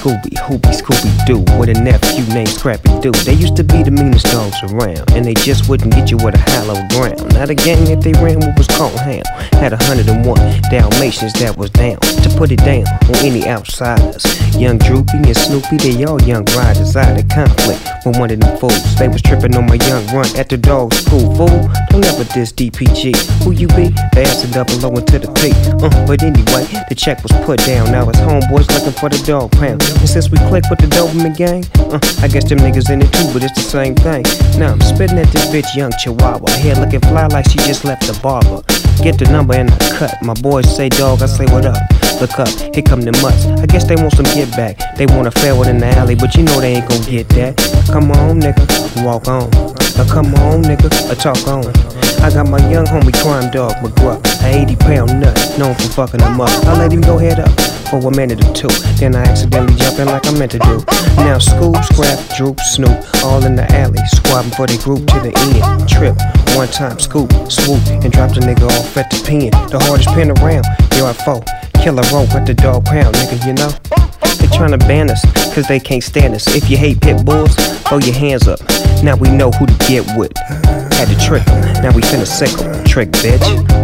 Scooby, Hoopy, Scooby-Doo, with a nephew named Scrappy-Doo. They used to be the meanest dogs around, and they just wouldn't get you with a hollow ground. Now the gang that they ran with was called Hound. Had 101 Dalmatians that was down to put it down on any outsiders. Young Droopy and Snoopy, they all young riders out of conflict with one of them fools. They was tripping on my young run at the dog school. Fool, don't ever diss DPG. Who you be? They asked the double O into the P. But anyway, the check was put down. Now it's homeboys looking for the dog pound. And since we clicked with the Doberman gang, I guess them niggas in it too, but it's the same thing. Now I'm spitting at this bitch, young Chihuahua. Hair looking fly like she just left the barber. Get the number and I cut. My boys say dog, I say what up. Look up, here come the mutts. I guess they want some get back. They want a fair one in the alley, but you know they ain't gon' get that. Come on, nigga, walk on. Come on, nigga, talk on. I got my young homie Crime Dog McGruff, a 80-pound nut, known for fucking him up. I let him go head up for a minute or two, then I accidentally jump in like I meant to do. Now Scoob, Scrap, Droop, Snoop, all in the alley, squabbing for they group to the end. Trip, one time scoop, swoop, and drop the nigga off at the pen. The hardest pen around, yard 4. Killer rope at the dog pound, nigga, you know. They tryna ban us, cause they can't stand us. If you hate pit bulls, throw your hands up. Now we know who to get with. Had to trick 'em, now we finna sickle. Trick, bitch.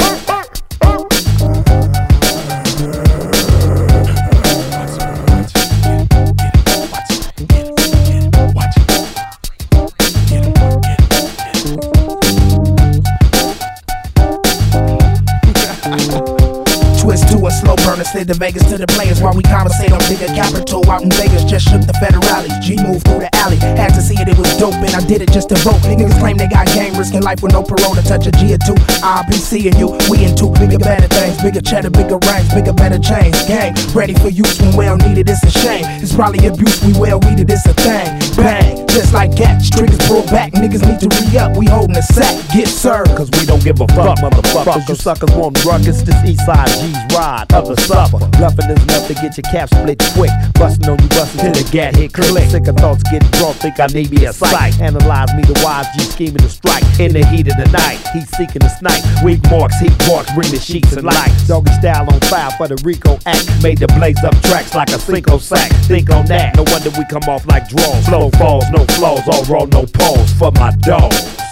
Slow burner, slid the Vegas to the players while we conversate on bigger capital out in Vegas. Just shook the federales, G moved through the alley. Had to see it, it was dope, and I did it just to vote. Niggas claim they got game, risking life with no parole to touch a G or two. I'll be seeing you, we into bigger, better things. Bigger cheddar, bigger ranks, bigger, better chains. Gang, ready for use when well needed, it's a shame. It's probably abuse, we well weeded, it's a thing. Bang, just like cats, triggers pull back. Niggas need to re-up, we holding the sack. Get served, cause we don't give a fuck, motherfuckers. You suckers want ruckus, this Eastside G's ride. Other suffer, bluffing is enough to get your cap split quick. Bustin' on you, bustin' till the gat hit click. Sick of thoughts getting drunk, think I need me a sight. Analyze me, the wise G scheming to strike. In the heat of the night, he's seeking the snipe. Weak marks, heat marks, bring the sheets and light. Doggy style on fire for the Rico act. Made the blaze up tracks like a Cinco sack. Think on that, no wonder we come off like draws. Flow falls, no flaws, all raw, no pause for my dogs.